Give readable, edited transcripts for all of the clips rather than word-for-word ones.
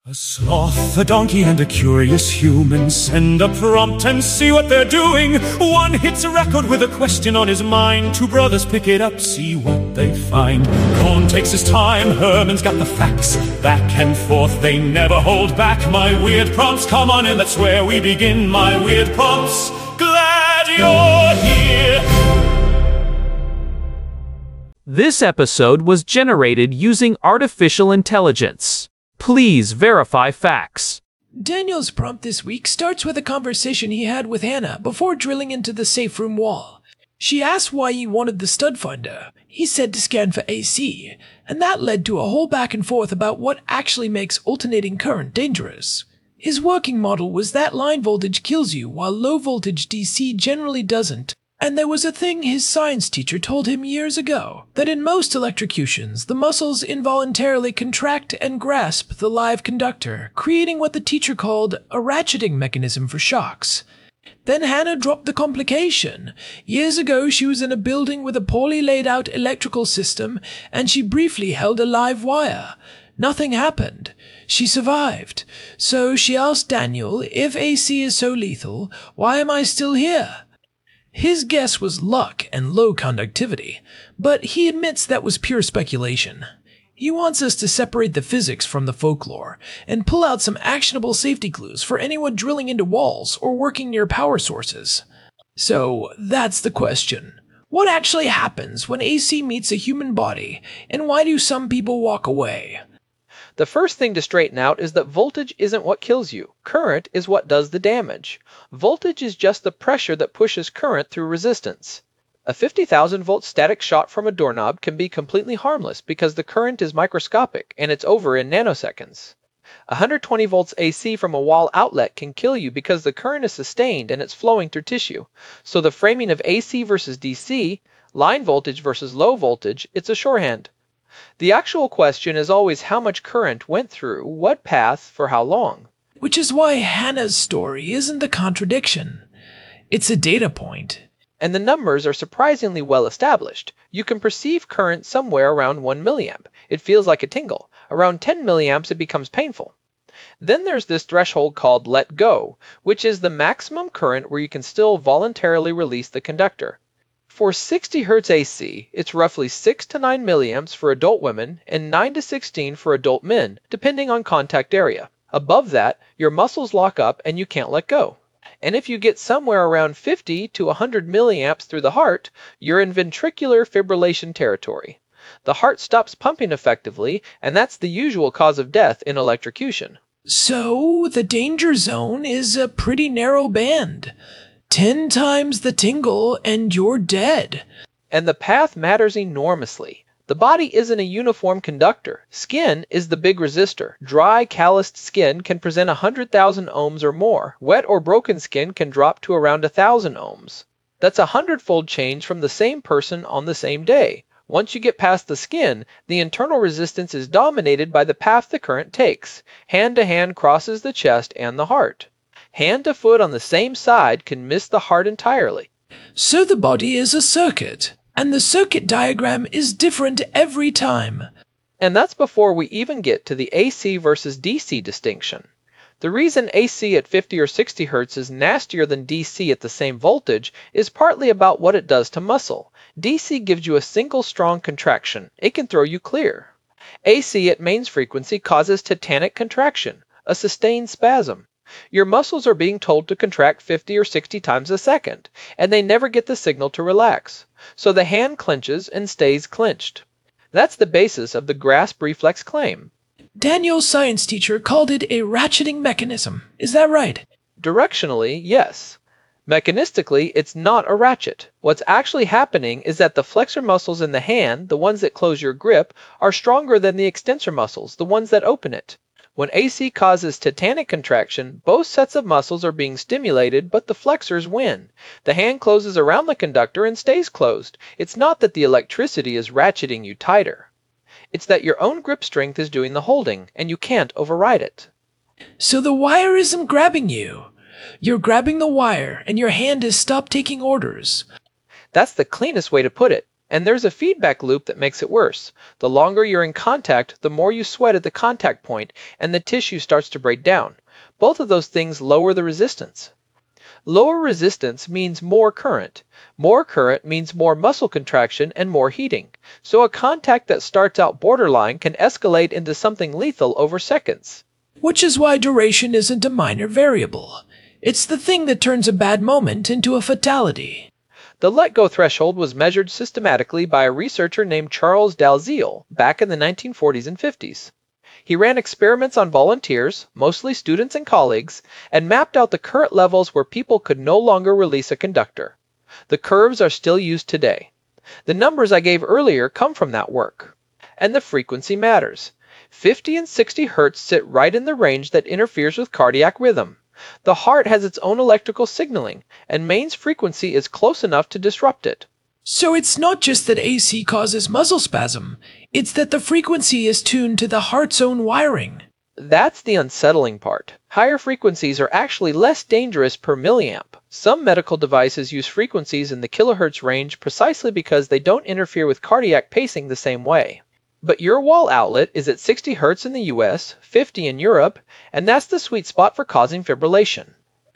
A sloth, a donkey, and a curious human send a prompt and see what they're doing. One hits a record with a question on his mind. Two brothers pick it up, see what they find. Cohn takes his time, Herman's got the facts. Back and forth, they never hold back. My weird prompts, come on in, that's where we begin. My weird prompts, glad you're here. This episode was generated using artificial intelligence. Please verify facts. Daniel's prompt this week starts with a conversation he had with Hannah before drilling into the safe room wall. She asked why he wanted the stud finder. He said to scan for AC, and that led to a whole back and forth about what actually makes alternating current dangerous. His working model was that line voltage kills you while low voltage DC generally doesn't. And there was a thing his science teacher told him years ago, that in most electrocutions, the muscles involuntarily contract and grasp the live conductor, creating what the teacher called a ratcheting mechanism for shocks. Then Hannah dropped the complication. Years ago, she was in a building with a poorly laid out electrical system, and she briefly held a live wire. Nothing happened. She survived. So she asked Daniel, if AC is so lethal, why am I still here? His guess was luck and low conductivity, but he admits that was pure speculation. He wants us to separate the physics from the folklore and pull out some actionable safety clues for anyone drilling into walls or working near power sources. So that's the question. What actually happens when AC meets a human body, and why do some people walk away? The first thing to straighten out is that voltage isn't what kills you. Current is what does the damage. Voltage is just the pressure that pushes current through resistance. A 50,000 volt static shot from a doorknob can be completely harmless because the current is microscopic and it's over in nanoseconds. 120 volts AC from a wall outlet can kill you because the current is sustained and it's flowing through tissue. So the framing of AC versus DC, line voltage versus low voltage, it's a shorthand. The actual question is always how much current went through what path for how long. Which is why Hannah's story isn't a contradiction. It's a data point. And the numbers are surprisingly well established. You can perceive current somewhere around 1 milliamp. It feels like a tingle. Around 10 milliamps it becomes painful. Then there's this threshold called let go, which is the maximum current where you can still voluntarily release the conductor. For 60 Hz AC, it's roughly 6 to 9 milliamps for adult women and 9 to 16 for adult men, depending on contact area. Above that, your muscles lock up and you can't let go. And if you get somewhere around 50 to 100 milliamps through the heart, you're in ventricular fibrillation territory. The heart stops pumping effectively, and that's the usual cause of death in electrocution. So, the danger zone is a pretty narrow band. 10 times the tingle and you're dead. And the path matters enormously. The body isn't a uniform conductor. Skin is the big resistor. Dry, calloused skin can present 100,000 ohms or more. Wet or broken skin can drop to around 1,000 ohms. That's a 100-fold change from the same person on the same day. Once you get past the skin, the internal resistance is dominated by the path the current takes. Hand to hand crosses the chest and the heart. Hand to foot on the same side can miss the heart entirely. So the body is a circuit, and the circuit diagram is different every time. And that's before we even get to the AC versus DC distinction. The reason AC at 50 or 60 Hz is nastier than DC at the same voltage is partly about what it does to muscle. DC gives you a single strong contraction. It can throw you clear. AC at mains frequency causes tetanic contraction, a sustained spasm. Your muscles are being told to contract 50 or 60 times a second, and they never get the signal to relax. So the hand clenches and stays clenched. That's the basis of the grasp reflex claim. Daniel's science teacher called it a ratcheting mechanism. Is that right? Directionally, yes. Mechanistically, it's not a ratchet. What's actually happening is that the flexor muscles in the hand, the ones that close your grip, are stronger than the extensor muscles, the ones that open it. When AC causes tetanic contraction, both sets of muscles are being stimulated, but the flexors win. The hand closes around the conductor and stays closed. It's not that the electricity is ratcheting you tighter. It's that your own grip strength is doing the holding, and you can't override it. So the wire isn't grabbing you. You're grabbing the wire, and your hand has stopped taking orders. That's the cleanest way to put it. And there's a feedback loop that makes it worse. The longer you're in contact, the more you sweat at the contact point, and the tissue starts to break down. Both of those things lower the resistance. Lower resistance means more current. More current means more muscle contraction and more heating. So a contact that starts out borderline can escalate into something lethal over seconds. Which is why duration isn't a minor variable. It's the thing that turns a bad moment into a fatality. The let-go threshold was measured systematically by a researcher named Charles Dalziel back in the 1940s and 50s. He ran experiments on volunteers, mostly students and colleagues, and mapped out the current levels where people could no longer release a conductor. The curves are still used today. The numbers I gave earlier come from that work. And the frequency matters. 50 and 60 Hz sit right in the range that interferes with cardiac rhythm. The heart has its own electrical signaling, and mains frequency is close enough to disrupt it. So it's not just that AC causes muscle spasm, it's that the frequency is tuned to the heart's own wiring. That's the unsettling part. Higher frequencies are actually less dangerous per milliamp. Some medical devices use frequencies in the kilohertz range precisely because they don't interfere with cardiac pacing the same way. But your wall outlet is at 60 Hz in the US, 50 in Europe, and that's the sweet spot for causing fibrillation.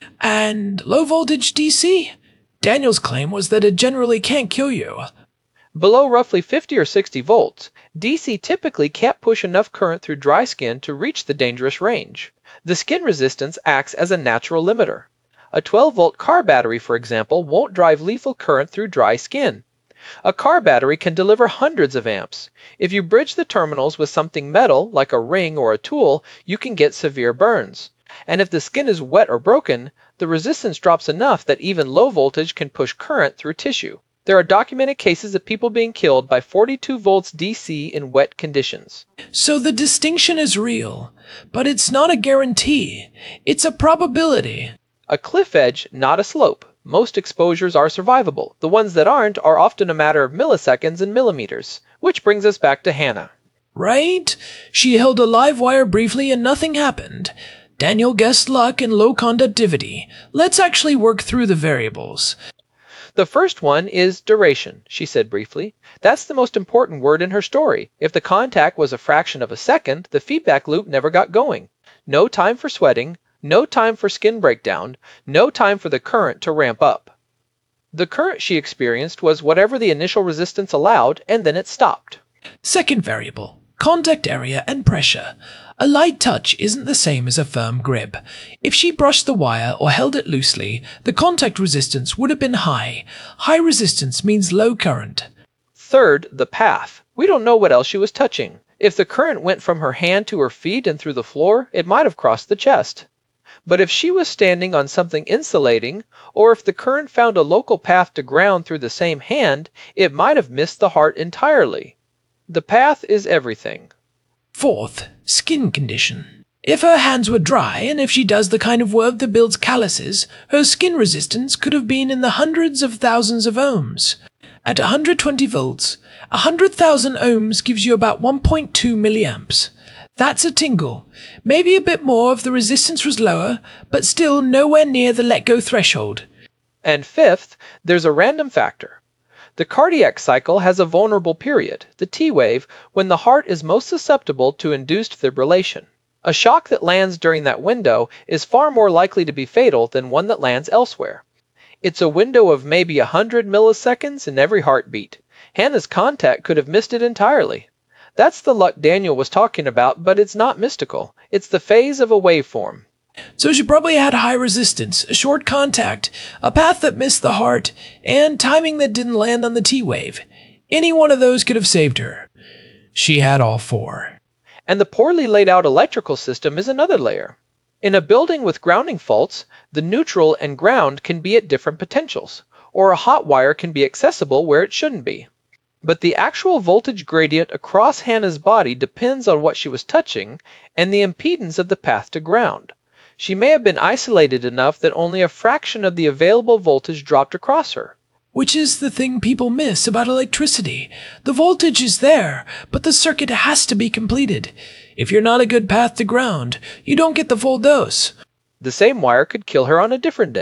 And low voltage DC? Daniel's claim was that it generally can't kill you. Below roughly 50 or 60 volts, DC typically can't push enough current through dry skin to reach the dangerous range. The skin resistance acts as a natural limiter. A 12-volt car battery, for example, won't drive lethal current through dry skin. A car battery can deliver hundreds of amps. If you bridge the terminals with something metal, like a ring or a tool, you can get severe burns. And if the skin is wet or broken, the resistance drops enough that even low voltage can push current through tissue. There are documented cases of people being killed by 42 volts DC in wet conditions. So the distinction is real, but it's not a guarantee. It's a probability. A cliff edge, not a slope. Most exposures are survivable. The ones that aren't are often a matter of milliseconds and millimeters. Which brings us back to Hannah. Right? She held a live wire briefly and nothing happened. Daniel guessed luck and low conductivity. Let's actually work through the variables. The first one is duration, she said briefly. That's the most important word in her story. If the contact was a fraction of a second, the feedback loop never got going. No time for sweating, no time for skin breakdown, no time for the current to ramp up. The current she experienced was whatever the initial resistance allowed, and then it stopped. Second variable, contact area and pressure. A light touch isn't the same as a firm grip. If she brushed the wire or held it loosely, the contact resistance would have been high. High resistance means low current. Third, the path. We don't know what else she was touching. If the current went from her hand to her feet and through the floor, it might have crossed the chest. But if she was standing on something insulating, or if the current found a local path to ground through the same hand, it might have missed the heart entirely. The path is everything. Fourth, skin condition. If her hands were dry, and if she does the kind of work that builds calluses, her skin resistance could have been in the hundreds of thousands of ohms. At 120 volts, 100,000 ohms gives you about 1.2 milliamps. That's a tingle. Maybe a bit more if the resistance was lower, but still nowhere near the let-go threshold. And fifth, there's a random factor. The cardiac cycle has a vulnerable period, the T wave, when the heart is most susceptible to induced fibrillation. A shock that lands during that window is far more likely to be fatal than one that lands elsewhere. It's a window of maybe 100 milliseconds in every heartbeat. Hannah's contact could have missed it entirely. That's the luck Daniel was talking about, but it's not mystical. It's the phase of a waveform. So she probably had high resistance, a short contact, a path that missed the heart, and timing that didn't land on the T-wave. Any one of those could have saved her. She had all four. And the poorly laid out electrical system is another layer. In a building with grounding faults, the neutral and ground can be at different potentials, or a hot wire can be accessible where it shouldn't be. But the actual voltage gradient across Hannah's body depends on what she was touching and the impedance of the path to ground. She may have been isolated enough that only a fraction of the available voltage dropped across her. Which is the thing people miss about electricity. The voltage is there, but the circuit has to be completed. If you're not a good path to ground, you don't get the full dose. The same wire could kill her on a different day,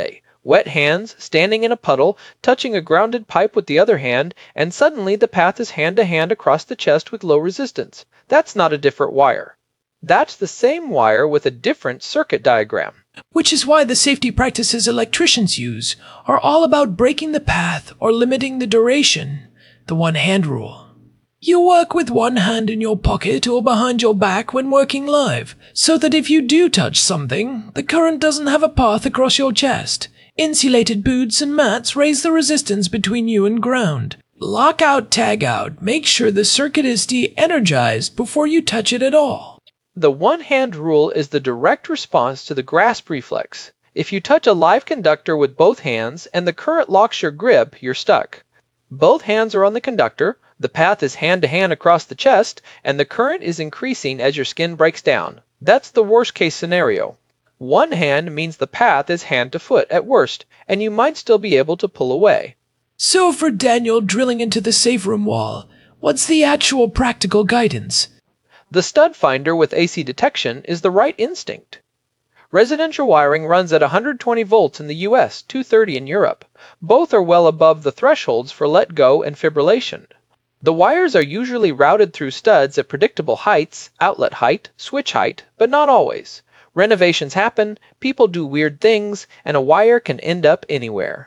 Wet hands, standing in a puddle, touching a grounded pipe with the other hand, and suddenly the path is hand to hand across the chest with low resistance. That's not a different wire. That's the same wire with a different circuit diagram. Which is why the safety practices electricians use are all about breaking the path or limiting the duration, the one-hand rule. You work with one hand in your pocket or behind your back when working live, so that if you do touch something, the current doesn't have a path across your chest. Insulated boots and mats raise the resistance between you and ground. Lock out, tag out, make sure the circuit is de-energized before you touch it at all. The one-hand rule is the direct response to the grasp reflex. If you touch a live conductor with both hands and the current locks your grip, you're stuck. Both hands are on the conductor, the path is hand-to-hand across the chest, and the current is increasing as your skin breaks down. That's the worst-case scenario. One hand means the path is hand-to-foot at worst, and you might still be able to pull away. So for Daniel drilling into the safe room wall, what's the actual practical guidance? The stud finder with AC detection is the right instinct. Residential wiring runs at 120 volts in the US, 230 in Europe. Both are well above the thresholds for let go and fibrillation. The wires are usually routed through studs at predictable heights, outlet height, switch height, but not always. Renovations happen, people do weird things, and a wire can end up anywhere.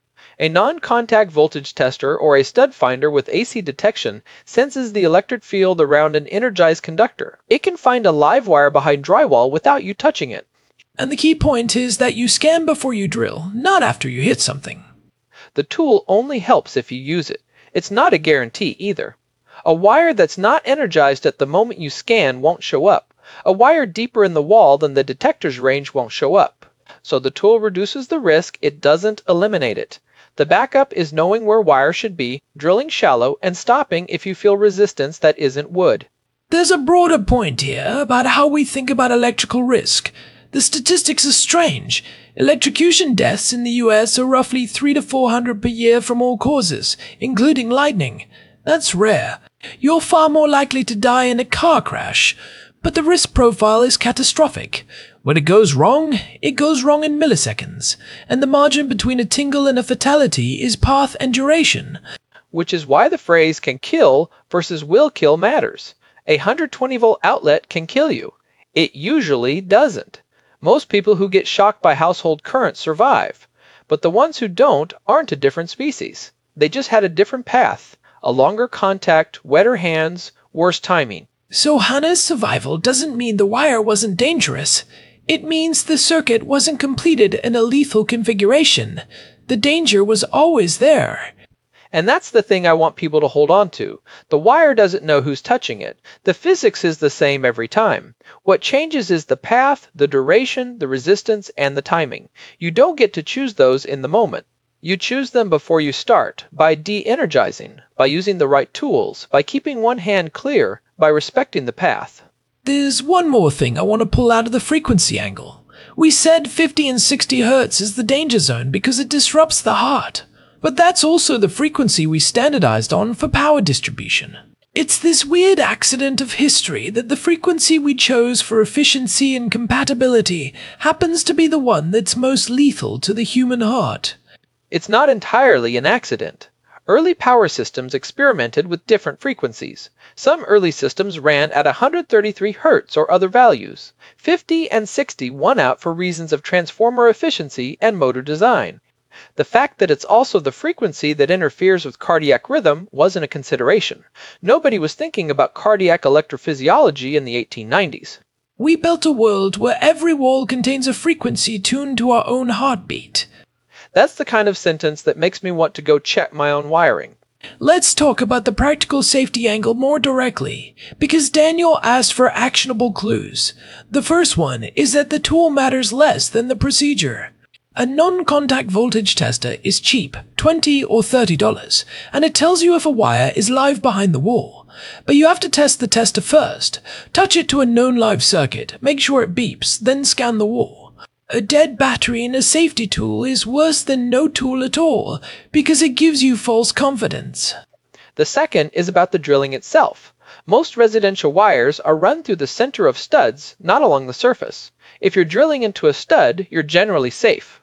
A non-contact voltage tester or a stud finder with AC detection senses the electric field around an energized conductor. It can find a live wire behind drywall without you touching it. And the key point is that you scan before you drill, not after you hit something. The tool only helps if you use it. It's not a guarantee either. A wire that's not energized at the moment you scan won't show up. A wire deeper in the wall than the detector's range won't show up. So the tool reduces the risk, it doesn't eliminate it. The backup is knowing where wire should be, drilling shallow, and stopping if you feel resistance that isn't wood. There's a broader point here about how we think about electrical risk. The statistics are strange. Electrocution deaths in the US are roughly 300 to 400 per year from all causes, including lightning. That's rare. You're far more likely to die in a car crash, but the risk profile is catastrophic. When it goes wrong in milliseconds, and the margin between a tingle and a fatality is path and duration. Which is why the phrase can kill versus will kill matters. A 120-volt outlet can kill you. It usually doesn't. Most people who get shocked by household current survive, but the ones who don't aren't a different species. They just had a different path, a longer contact, wetter hands, worse timing. So Hannah's survival doesn't mean the wire wasn't dangerous. It means the circuit wasn't completed in a lethal configuration. The danger was always there. And that's the thing I want people to hold on to. The wire doesn't know who's touching it. The physics is the same every time. What changes is the path, the duration, the resistance, and the timing. You don't get to choose those in the moment. You choose them before you start, by de-energizing, by using the right tools, by keeping one hand clear, by respecting the path. There's one more thing I want to pull out of the frequency angle. We said 50 and 60 Hz is the danger zone because it disrupts the heart. But that's also the frequency we standardized on for power distribution. It's this weird accident of history that the frequency we chose for efficiency and compatibility happens to be the one that's most lethal to the human heart. It's not entirely an accident. Early power systems experimented with different frequencies. Some early systems ran at 133 Hz or other values. 50 and 60 won out for reasons of transformer efficiency and motor design. The fact that it's also the frequency that interferes with cardiac rhythm wasn't a consideration. Nobody was thinking about cardiac electrophysiology in the 1890s. We built a world where every wall contains a frequency tuned to our own heartbeat. That's the kind of sentence that makes me want to go check my own wiring. Let's talk about the practical safety angle more directly, because Daniel asked for actionable clues. The first one is that the tool matters less than the procedure. A non-contact voltage tester is cheap, $20 or $30, and it tells you if a wire is live behind the wall. But you have to test the tester first. Touch it to a known live circuit, make sure it beeps, then scan the wall. A dead battery in a safety tool is worse than no tool at all, because it gives you false confidence. The second is about the drilling itself. Most residential wires are run through the center of studs, not along the surface. If you're drilling into a stud, you're generally safe.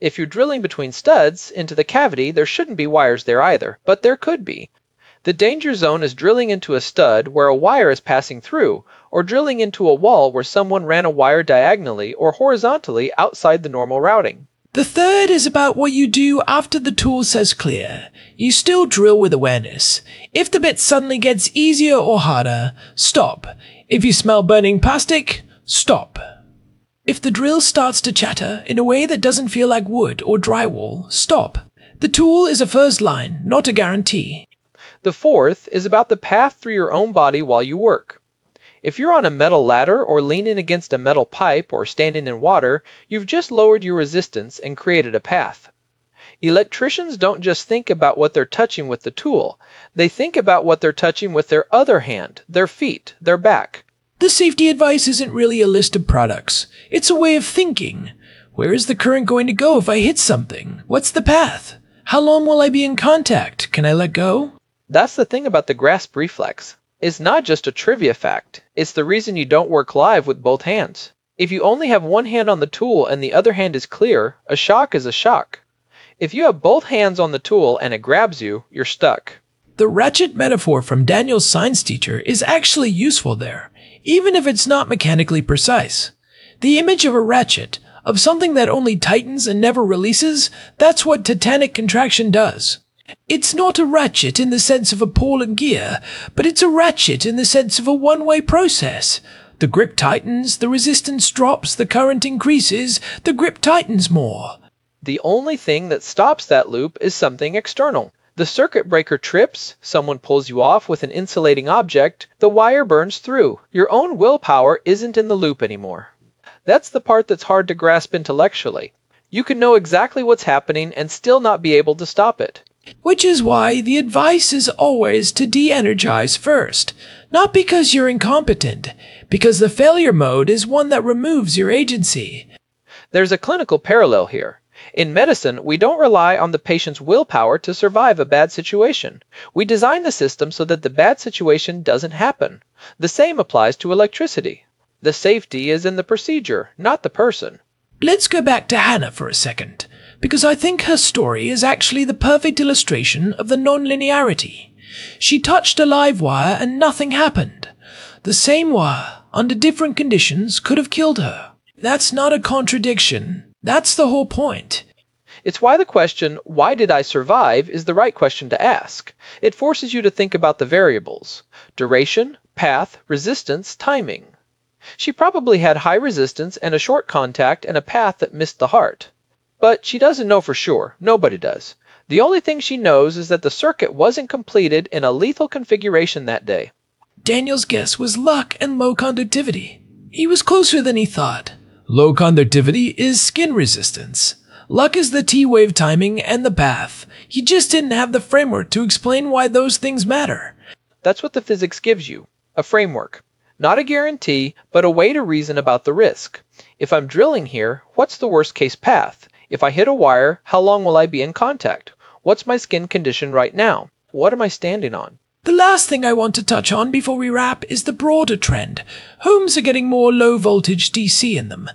If you're drilling between studs into the cavity, there shouldn't be wires there either, but there could be. The danger zone is drilling into a stud where a wire is passing through, or drilling into a wall where someone ran a wire diagonally or horizontally outside the normal routing. The third is about what you do after the tool says clear. You still drill with awareness. If the bit suddenly gets easier or harder, stop. If you smell burning plastic, stop. If the drill starts to chatter in a way that doesn't feel like wood or drywall, stop. The tool is a first line, not a guarantee. The fourth is about the path through your own body while you work. If you're on a metal ladder or leaning against a metal pipe or standing in water, you've just lowered your resistance and created a path. Electricians don't just think about what they're touching with the tool. They think about what they're touching with their other hand, their feet, their back. The safety advice isn't really a list of products. It's a way of thinking. Where is the current going to go if I hit something? What's the path? How long will I be in contact? Can I let go? That's the thing about the grasp reflex. It's not just a trivia fact. It's the reason you don't work live with both hands. If you only have one hand on the tool and the other hand is clear, a shock is a shock. If you have both hands on the tool and it grabs you, you're stuck. The ratchet metaphor from Daniel's science teacher is actually useful there, even if it's not mechanically precise. The image of a ratchet, of something that only tightens and never releases, that's what tetanic contraction does. It's not a ratchet in the sense of a ball and gear, but it's a ratchet in the sense of a one-way process. The grip tightens, the resistance drops, the current increases, the grip tightens more. The only thing that stops that loop is something external. The circuit breaker trips, someone pulls you off with an insulating object, the wire burns through. Your own willpower isn't in the loop anymore. That's the part that's hard to grasp intellectually. You can know exactly what's happening and still not be able to stop it. Which is why the advice is always to de-energize first. Not because you're incompetent, because the failure mode is one that removes your agency. There's a clinical parallel here. In medicine, we don't rely on the patient's willpower to survive a bad situation. We design the system so that the bad situation doesn't happen. The same applies to electricity. The safety is in the procedure, not the person. Let's go back to Hannah for a second, because I think her story is actually the perfect illustration of the non-linearity. She touched a live wire and nothing happened. The same wire, under different conditions, could have killed her. That's not a contradiction. That's the whole point. It's why the question, why did I survive, is the right question to ask. It forces you to think about the variables: duration, path, resistance, timing. She probably had high resistance and a short contact and a path that missed the heart. But she doesn't know for sure. Nobody does. The only thing she knows is that the circuit wasn't completed in a lethal configuration that day. Daniel's guess was luck and low conductivity. He was closer than he thought. Low conductivity is skin resistance. Luck is the T-wave timing and the path. He just didn't have the framework to explain why those things matter. That's what the physics gives you. A framework. Not a guarantee, but a way to reason about the risk. If I'm drilling here, what's the worst case path? If I hit a wire, how long will I be in contact? What's my skin condition right now? What am I standing on? The last thing I want to touch on before we wrap is the broader trend. Homes are getting more low-voltage DC in them.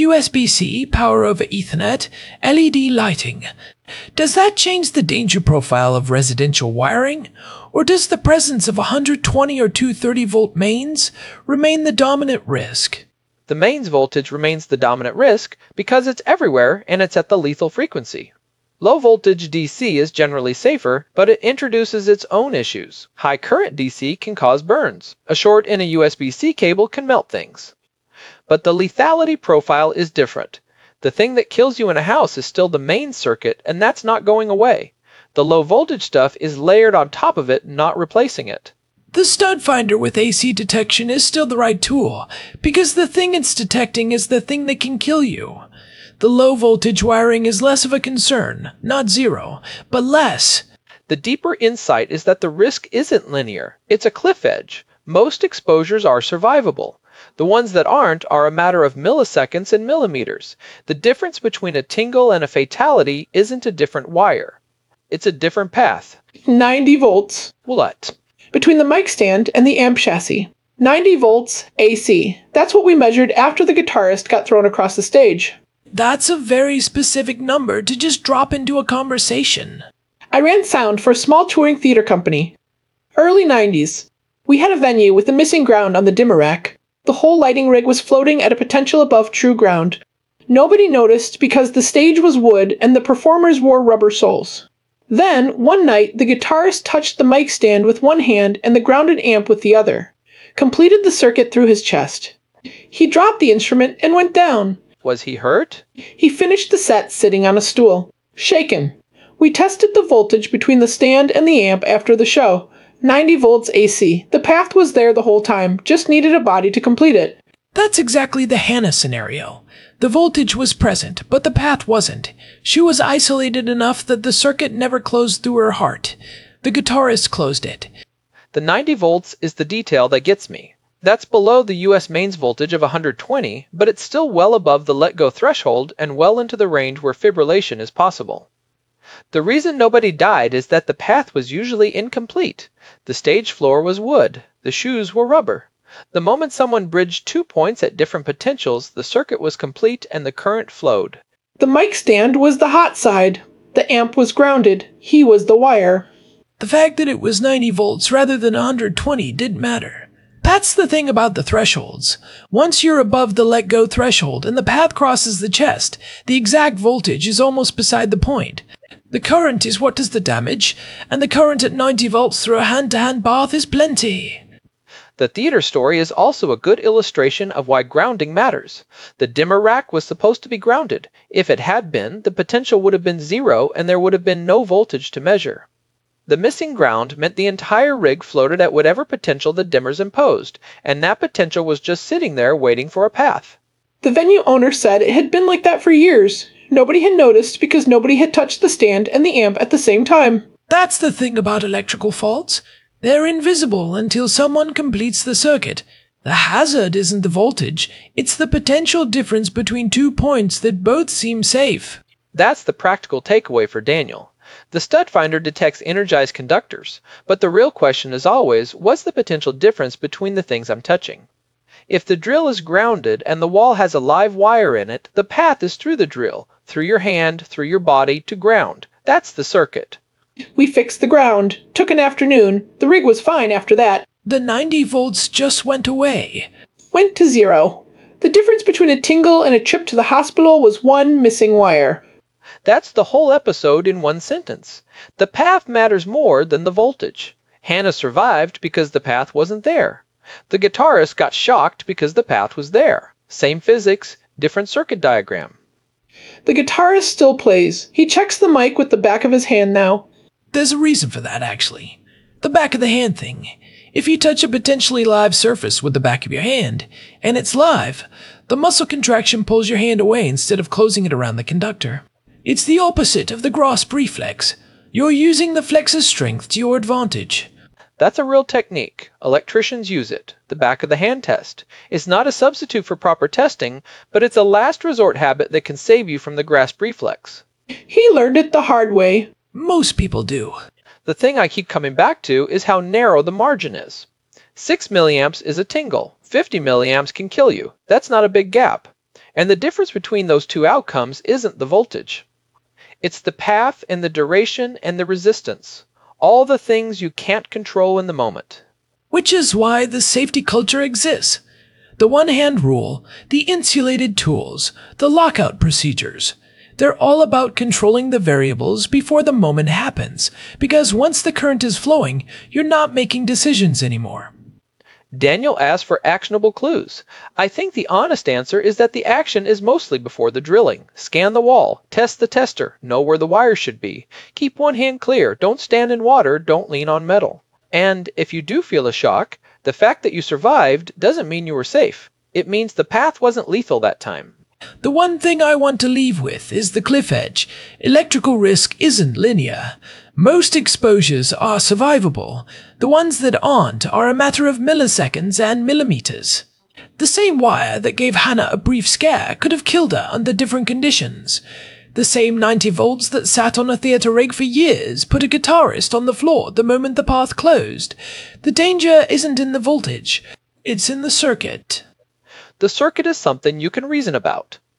USB-C, power over Ethernet, LED lighting. Does that change the danger profile of residential wiring? Or does the presence of 120 or 230-volt mains remain the dominant risk? The mains voltage remains the dominant risk because it's everywhere and it's at the lethal frequency. Low voltage DC is generally safer, but it introduces its own issues. High current DC can cause burns. A short in a USB-C cable can melt things. But the lethality profile is different. The thing that kills you in a house is still the main circuit, and that's not going away. The low voltage stuff is layered on top of it, not replacing it. The stud finder with AC detection is still the right tool, because the thing it's detecting is the thing that can kill you. The low-voltage wiring is less of a concern, not zero, but less. The deeper insight is that the risk isn't linear. It's a cliff edge. Most exposures are survivable. The ones that aren't are a matter of milliseconds and millimeters. The difference between a tingle and a fatality isn't a different wire. It's a different path. 90 volts. What? Between the mic stand and the amp chassis. 90 volts AC. That's what we measured after the guitarist got thrown across the stage. That's a very specific number to just drop into a conversation. I ran sound for a small touring theater company. Early 90s. We had a venue with a missing ground on the dimmer rack. The whole lighting rig was floating at a potential above true ground. Nobody noticed because the stage was wood and the performers wore rubber soles. Then, one night, the guitarist touched the mic stand with one hand and the grounded amp with the other. Completed the circuit through his chest. He dropped the instrument and went down. Was he hurt? He finished the set sitting on a stool, shaken. We tested the voltage between the stand and the amp after the show. 90 volts AC. The path was there the whole time, just needed a body to complete it. That's exactly the Hannah scenario. The voltage was present, but the path wasn't. She was isolated enough that the circuit never closed through her heart. The guitarist closed it. The 90 volts is the detail that gets me. That's below the US mains voltage of 120, but it's still well above the let-go threshold and well into the range where fibrillation is possible. The reason nobody died is that the path was usually incomplete. The stage floor was wood. The shoes were rubber. The moment someone bridged 2 points at different potentials, the circuit was complete and the current flowed. The mic stand was the hot side. The amp was grounded. He was the wire. The fact that it was 90 volts rather than 120 didn't matter. That's the thing about the thresholds. Once you're above the let-go threshold and the path crosses the chest, the exact voltage is almost beside the point. The current is what does the damage, and the current at 90 volts through a hand-to-hand bath is plenty. The theater story is also a good illustration of why grounding matters. The dimmer rack was supposed to be grounded. If it had been, the potential would have been 0 and there would have been no voltage to measure. The missing ground meant the entire rig floated at whatever potential the dimmers imposed, and that potential was just sitting there waiting for a path. The venue owner said it had been like that for years. Nobody had noticed because nobody had touched the stand and the amp at the same time. That's the thing about electrical faults. They're invisible until someone completes the circuit. The hazard isn't the voltage, it's the potential difference between 2 points that both seem safe. That's the practical takeaway for Daniel. The stud finder detects energized conductors, but the real question is always, what's the potential difference between the things I'm touching? If the drill is grounded and the wall has a live wire in it, the path is through the drill, through your hand, through your body, to ground. That's the circuit. We fixed the ground. Took an afternoon. The rig was fine after that. The 90 volts just went away. Went to 0. The difference between a tingle and a trip to the hospital was one missing wire. That's the whole episode in one sentence. The path matters more than the voltage. Hannah survived because the path wasn't there. The guitarist got shocked because the path was there. Same physics, different circuit diagram. The guitarist still plays. He checks the mic with the back of his hand now. There's a reason for that, actually. The back of the hand thing. If you touch a potentially live surface with the back of your hand, and it's live, the muscle contraction pulls your hand away instead of closing it around the conductor. It's the opposite of the grasp reflex. You're using the flexor's strength to your advantage. That's a real technique. Electricians use it. The back of the hand test. It's not a substitute for proper testing, but it's a last resort habit that can save you from the grasp reflex. He learned it the hard way. Most people do. The thing I keep coming back to is how narrow the margin is. 6 milliamps is a tingle. 50 milliamps can kill you. That's not a big gap. And the difference between those two outcomes isn't the voltage. It's the path and the duration and the resistance. All the things you can't control in the moment. Which is why the safety culture exists. The one-hand rule, the insulated tools, the lockout procedures. They're all about controlling the variables before the moment happens, because once the current is flowing, you're not making decisions anymore. Daniel asked for actionable clues. I think the honest answer is that the action is mostly before the drilling. Scan the wall, test the tester, know where the wires should be. Keep one hand clear, don't stand in water, don't lean on metal. And if you do feel a shock, the fact that you survived doesn't mean you were safe. It means the path wasn't lethal that time. The one thing I want to leave with is the cliff edge. Electrical risk isn't linear. Most exposures are survivable. The ones that aren't are a matter of milliseconds and millimeters. The same wire that gave Hannah a brief scare could have killed her under different conditions. The same 90 volts that sat on a theater rig for years put a guitarist on the floor the moment the path closed. The danger isn't in the voltage. It's in the circuit. The circuit is something you can reason about.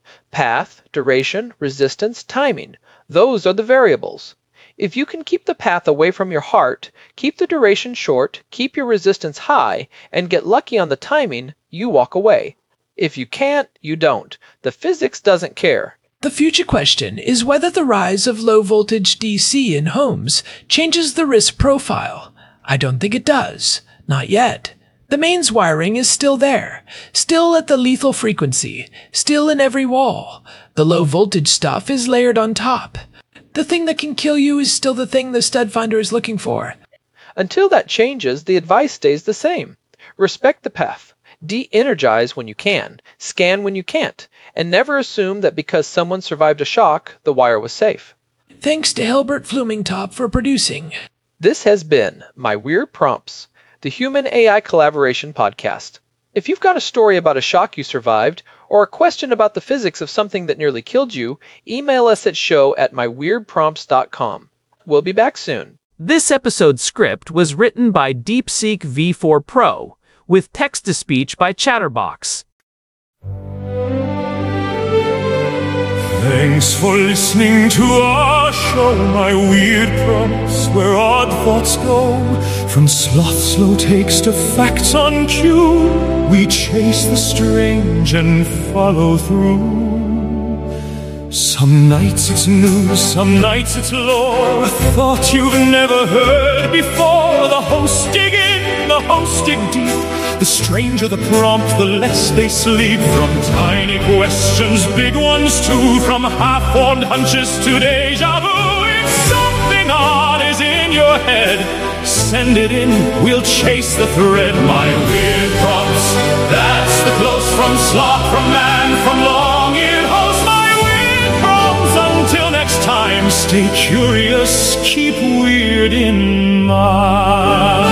Path, duration, resistance, timing. Those are the variables. If you can keep the path away from your heart, keep the duration short, keep your resistance high, and get lucky on the timing, you walk away. If you can't, you don't. The physics doesn't care. The future question is whether the rise of low-voltage DC in homes changes the risk profile. I don't think it does. Not yet. The mains wiring is still there, still at the lethal frequency, still in every wall. The low-voltage stuff is layered on top. The thing that can kill you is still the thing the stud finder is looking for. Until that changes, the advice stays the same. Respect the path. De-energize when you can, scan when you can't, and never assume that because someone survived a shock, the wire was safe. Thanks to Hilbert Flumingtop for producing. This has been My Weird Prompts, the Human-AI Collaboration Podcast. If you've got a story about a shock you survived, or a question about the physics of something that nearly killed you, email us at show@myweirdprompts.com. We'll be back soon. This episode's script was written by DeepSeek V4 Pro, with text-to-speech by Chatterbox. Thanks for listening to our show, My Weird Prompts, where odd thoughts go. From sloth slow takes to facts on cue, we chase the strange and follow through. Some nights it's news, some nights it's lore, a thought you've never heard before. The hosts dig in, the hosts dig deep. The stranger the prompt, the less they sleep. From tiny questions, big ones too. From half-formed hunches to deja vu. If something odd is in your head, send it in, we'll chase the thread. My Weird Prompts, that's the close from sloth, from man, from long-eared host. My Weird Prompts, until next time, stay curious, keep weird in mind.